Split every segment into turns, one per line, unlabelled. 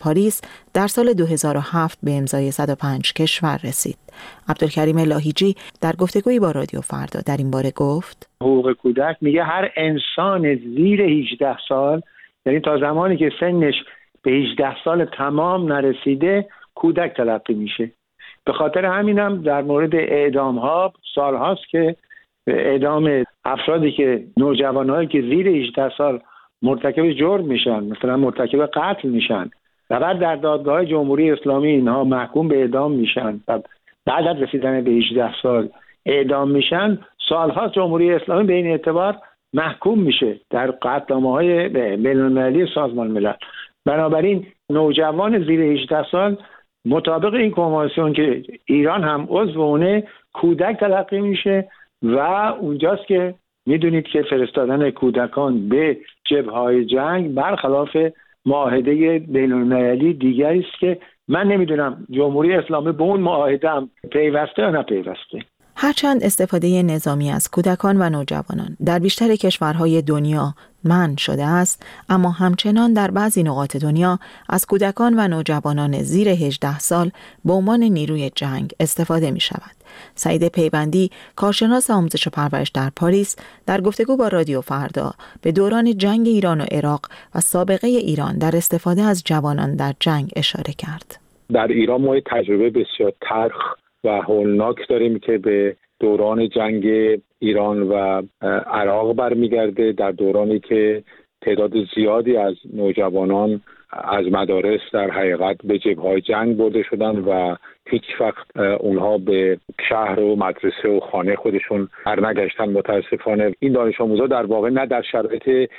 پاریس در سال 2007 به امضای 105 کشور رسید. عبدالکریم لاهیجی در گفتگویی با رادیو فردا در این باره گفت:
حقوق کودک میگه هر انسان زیر 18 سال، یعنی تا زمانی که سنش به 18 سال تمام نرسیده، کودک تلقی میشه. به خاطر همینم در مورد اعدام ها سال هاست که اعدام افرادی که نوجوانایی که زیر 18 سال مرتکب جرم میشن، مثلا مرتکب قتل میشن و بعد در دادگاه جمهوری اسلامی اینها محکوم به اعدام میشن و بعد از رسیدن به 18 سال اعدام میشن، سالها جمهوری اسلامی به این اعتبار محکوم میشه در قطعنامه‌های بین‌المللی سازمان ملل. بنابراین نوجوان زیر 18 سال مطابق این کنوانسیون که ایران هم عضو اونه کودک تلقی میشه و اونجاست که میدونید که فرستادن کودکان به جبهه‌های جنگ برخلاف معاهده بین‌المللی دیگری است که من نمیدونم جمهوری اسلامی به اون معاهده هم پیوسته یا نپیوسته.
هرچند استفاده نظامی از کودکان و نوجوانان در بیشتر کشورهای دنیا منع شده است، اما همچنان در بعضی نقاط دنیا از کودکان و نوجوانان زیر 18 سال به عنوان نیروی جنگ استفاده می شود. سعید پیوندی، کارشناس آموزش و پرورش در پاریس، در گفتگو با رادیو فردا به دوران جنگ ایران و عراق و سابقه ایران در استفاده از جوانان در جنگ اشاره کرد.
در ایران ما تجربه بسیار تلخ و هولناک داریم که به دوران جنگ ایران و عراق برمیگرده، در دورانی که تعداد زیادی از نوجوانان از مدارس در حقیقت به جبهه‌های جنگ برده شدن و هیچ وقت اونها به شهر و مدرسه و خانه خودشون برنگشتن. متاسفانه این دانش آموزا در واقع نه در شرایط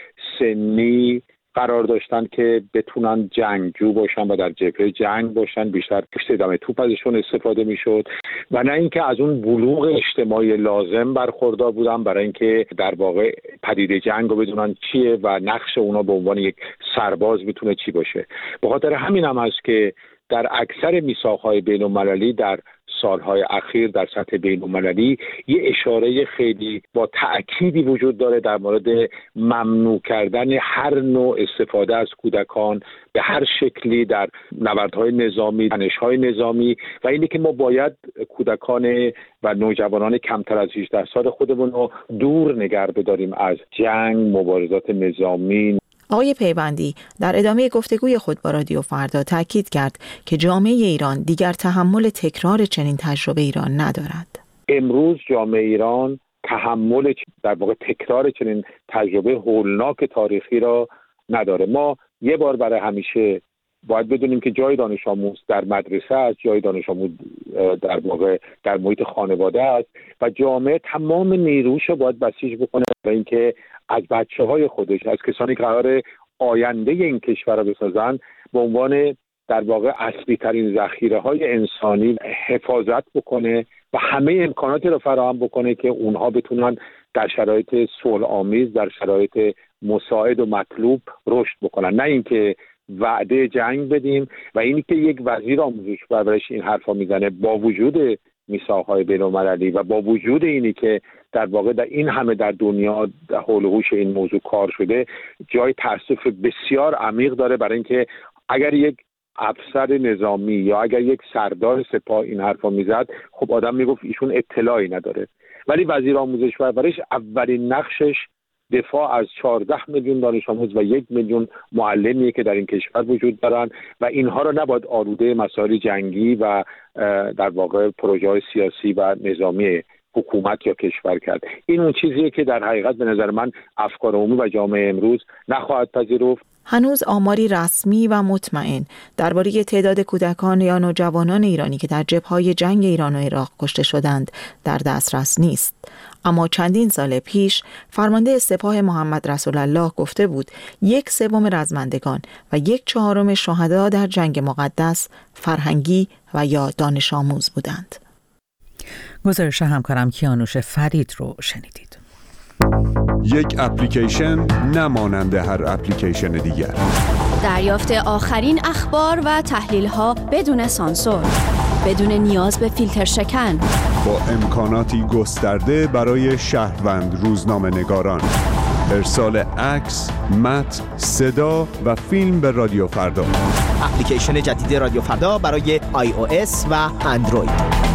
سنی قرار داشتن که بتونن جنگجو باشن و در جبهه جنگ باشن، بیشتر پشت دم توپ ازشون استفاده میشد و نه اینکه از اون بلوغ اجتماعی لازم برخوردار بودن برای اینکه در واقع پدیده جنگ رو بدونن چیه و نقش اونا به عنوان یک سرباز میتونه چی باشه. به خاطر همین هم هست که در اکثر میثاق‌های بین‌المللی در سالهای اخیر در سطح بین‌المللی یه اشاره خیلی با تأکیدی وجود داره در مورد ممنوع کردن هر نوع استفاده از کودکان به هر شکلی در نبردهای نظامی، تنش‌های نظامی و اینه که ما باید کودکان و نوجوانان کمتر از 18 سال خودمون رو دور نگه بداریم از جنگ، مبارزات نظامی.
آقای پیوندی در ادامه گفتگوی خود با رادیو فردا تاکید کرد که جامعه ایران دیگر تحمل تکرار چنین تجربه ایران ندارد.
امروز جامعه ایران تحمل در واقع تکرار چنین تجربه هولناک تاریخی را نداره. ما یه بار برای همیشه باید بدونیم که جای دانش آموز در مدرسه است، جای دانش آموز در واقع در محیط خانواده است و جامعه تمام نیروش رو باید بسیج بکنه برای اینکه از بچه‌های خودش، از کسانی که قرار آینده این کشور را بسازن، به عنوان در واقع اصلی ترین ذخیره‌های انسانی حفاظت بکنه و همه امکاناتی را فراهم بکنه که اونها بتونن در شرایط صلح‌آمیز، در شرایط مساعد و مطلوب رشد بکنن، نه اینکه وعده جنگ بدیم. و اینی که یک وزیر آموزش و پرورش این حرفا میزنه با وجود میثاق‌های بین‌المللی و با وجود اینی که در واقع در این همه در دنیا حول و حوش این موضوع کار شده، جای تأسف بسیار عمیق داره برای اینکه اگر یک افسر نظامی یا اگر یک سردار سپاه این حرفا میزد، خب آدم میگفت ایشون اطلاعی نداره. ولی وزیر آموزش و پرورش اولین نقشش دفاع از 14 میلیون دانش آموز و 1 میلیون معلمیه که در این کشور وجود دارن و اینها رو نباید آلوده مسائل جنگی و در واقع پروژه‌های سیاسی و نظامی حکومت یا کشور کرد. این اون چیزیه که در حقیقت به نظر من افکار عمومی و جامعه امروز نخواهد پذیرفت.
هنوز آماری رسمی و مطمئن درباره تعداد کودکان یا نوجوانان ایرانی که در جبهه‌های جنگ ایران و عراق کشته شدند در دسترس نیست. اما چندین سال پیش فرمانده سپاه محمد رسول الله گفته بود 1/3 رزمندگان و 1/4 شهدا در جنگ مقدس فرهنگی و یا دانش آموز بودند.
گزارش همکارم کیانوش فرید رو شنیدید.
یک اپلیکیشن نمانند هر اپلیکیشن دیگر.
دریافت آخرین اخبار و تحلیل‌ها بدون سانسور، بدون نیاز به فیلتر شکن،
با امکاناتی گسترده برای شهروند روزنامه‌نگاران. ارسال عکس، متن، صدا و فیلم به رادیو فردا.
اپلیکیشن جدید رادیو فردا برای iOS و اندروید.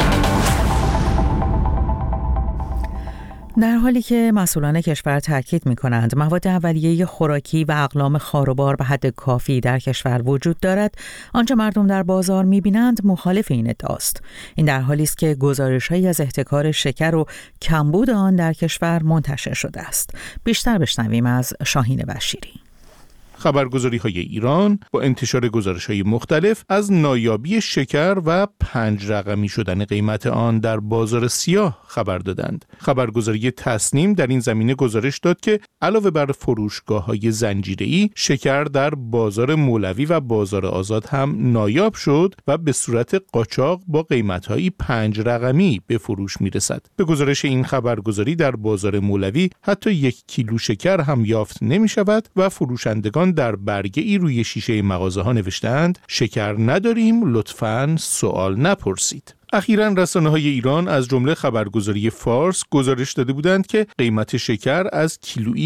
در حالی که مسئولان کشور تاکید می‌کنند مواد اولیه خوراکی و اقلام خاروبار به حد کافی در کشور وجود دارد، آنچه مردم در بازار می‌بینند مخالف این ادعاست. این در حالی است که گزارش‌هایی از احتکار شکر و کمبود آن در کشور منتشر شده است. بیشتر بشنویم از شاهین بشیری.
خبرگزاری‌های ایران با انتشار گزارش‌های مختلف از نایابی شکر و 5 رقمی شدن قیمت آن در بازار سیاه خبر دادند. خبرگزاری تصنیم در این زمینه گزارش داد که علاوه بر فروشگاه‌های زنجیره‌ای، شکر در بازار مولوی و بازار آزاد هم نایاب شد و به صورت قاچاق با قیمت‌های 5 رقمی به فروش می‌رسد. به گزارش این خبرگزاری در بازار مولوی حتی 1 کیلو شکر هم یافت نمی‌شود و فروشندگان در برگه‌ای روی شیشه مغازه‌ها نوشتند شکر نداریم، لطفاً سوال نپرسید. اخیراً رسانه‌های ایران از جمله خبرگزاری فارس گزارش داده بودند که قیمت شکر از کیلویی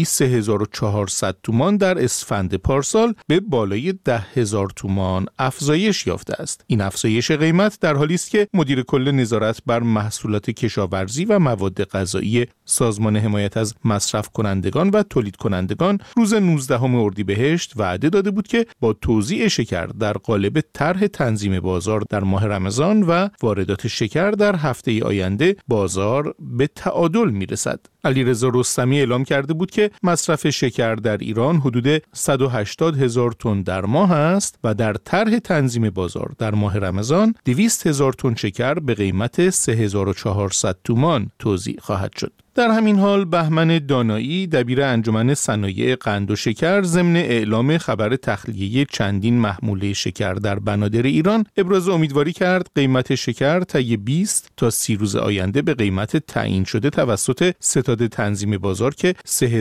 3400 تومان در اسفند پارسال به بالای 10,000 تومان افزایش یافته است. این افزایش قیمت در حالی است که مدیر کل نظارت بر محصولات کشاورزی و مواد غذایی سازمان حمایت از مصرف کنندگان و تولید کنندگان روز 19 اردیبهشت وعده داده بود که با توزیع شکر در قالب طرح تنظیم بازار در ماه رمضان و واردات شکر در هفته آینده بازار به تعادل میرسد. علیرضا رستمی اعلام کرده بود که مصرف شکر در ایران حدود 180,000 تن در ماه است و در طرح تنظیم بازار در ماه رمضان 200,000 تن شکر به قیمت 3400 تومان توزیع خواهد شد. در همین حال بهمن دانایی دبیر انجمن صنایع قند و شکر ضمن اعلام خبر تخلیه چندین محموله شکر در بنادر ایران ابراز امیدواری کرد قیمت شکر طی 20 تا 30 روز آینده به قیمت تعیین شده توسط ستاد تنظیم بازار که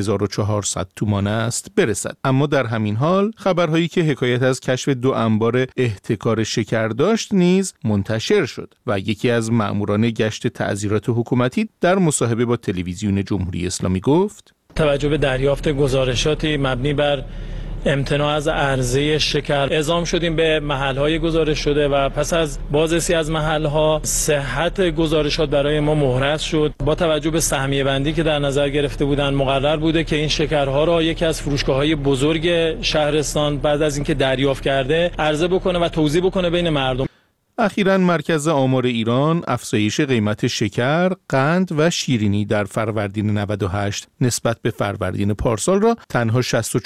3400 تومان است برسد. اما در همین حال خبرهایی که حکایت از کشف 2 انبار احتکار شکر داشت نیز منتشر شد و یکی از مأموران گشت تعزیرات حکومتی در مصاحبه با تلویزیون جمهوری اسلامی گفت
توجه به دریافت گزارشاتی مبنی بر امتناع از عرضه شکر اعزام شدیم به محل‌های گزارش شده و پس از بازرسی از محل‌ها صحت گزارشات برای ما محرز شد. با توجه به سهمیه بندی که در نظر گرفته بودند مقرر بوده که این شکرها را یکی از فروشگاه‌های بزرگ شهرستان بعد از اینکه دریافت کرده عرضه بکنه و توزیع بکنه بین مردم.
اخیراً مرکز آمار ایران افزایش قیمت شکر، قند و شیرینی در فروردین 98 نسبت به فروردین پارسال را تنها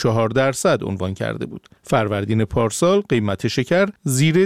64% عنوان کرده بود. فروردین پارسال قیمت شکر زیر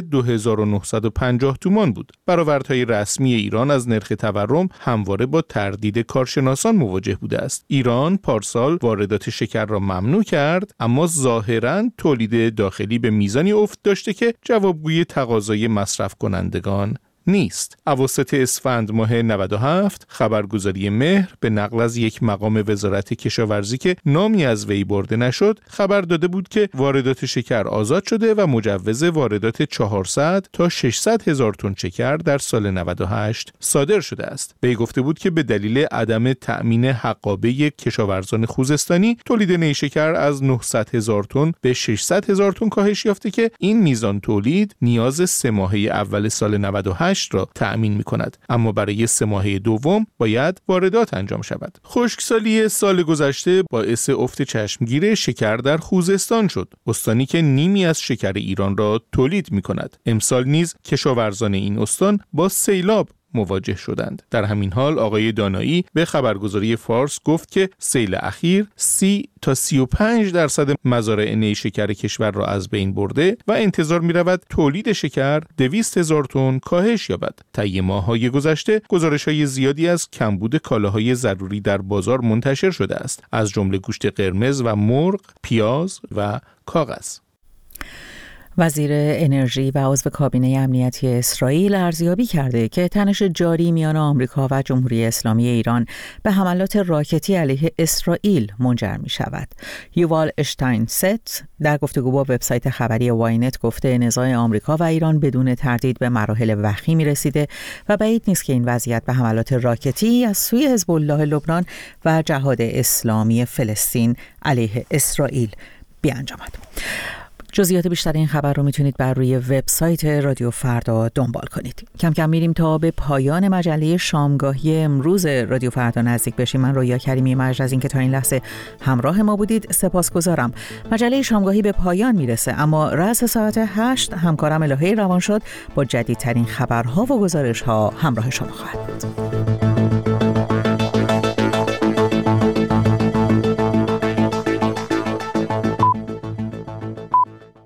2950 تومان بود. برآوردهای رسمی ایران از نرخ تورم همواره با تردید کارشناسان مواجه بوده است. ایران پارسال واردات شکر را ممنوع کرد، اما ظاهراً تولید داخلی به میزانی افت داشته که جوابگوی تقاضای مصرف کنندگان نیست. اواسط اسفند ماه 97 خبرگزاری مهر به نقل از یک مقام وزارت کشاورزی که نامی از وی برده نشد خبر داده بود که واردات شکر آزاد شده و مجوز واردات 400 تا 600 هزار تن شکر در سال 98 صادر شده است. وی گفته بود که به دلیل عدم تأمین حقابه کشاورزان خوزستانی تولید نیشکر از 900 هزار تن به 600 هزار تن کاهش یافته که این میزان تولید نیاز 3 ماهه اول سال 98 را تأمین می‌کند، اما برای 3 ماهه دوم باید واردات انجام شود. خشکسالی سال گذشته باعث افت چشمگیر شکر در خوزستان شد، استانی که نیمی از شکر ایران را تولید می‌کند. امسال نیز کشاورزان این استان با سیلاب مواجه شدند. در همین حال آقای دانایی به خبرگزاری فارس گفت که سیل اخیر 30 تا 35% مزارع نیشکر کشور را از بین برده و انتظار می رود تولید شکر 200,000 تن کاهش یابد. طی ماه‌های گذشته گزارش‌های زیادی از کمبود کالاهای ضروری در بازار منتشر شده است، از جمله گوشت قرمز و مرغ، پیاز و کاغذ.
وزیر انرژی و عضو کابینه امنیتی اسرائیل ارزیابی کرده که تنش جاری میان آمریکا و جمهوری اسلامی ایران به حملات راکتی علیه اسرائیل منجر می شود. یووال اشتاینست در گفتگو با وبسایت خبری واینت گفته نزاع آمریکا و ایران بدون تردید به مراحل وخیمی رسیده و بعید نیست که این وضعیت به حملات راکتی از سوی حزب الله لبنان و جهاد اسلامی فلسطین علیه اسرائیل بیانجامد. جزئیات بیشتر این خبر رو میتونید بر روی وبسایت رادیو فردا دنبال کنید. کم کم میریم تا به پایان مجله شامگاهی امروز رادیو فردا نزدیک بشیم. من رویا کریمی مجد از اینکه تا این لحظه همراه ما بودید سپاسگزارم. مجله شامگاهی به پایان میرسه، اما رأس ساعت 8 همکارم الهه روانشاد با جدیدترین خبرها و گزارش‌ها همراه شما خواهد بود.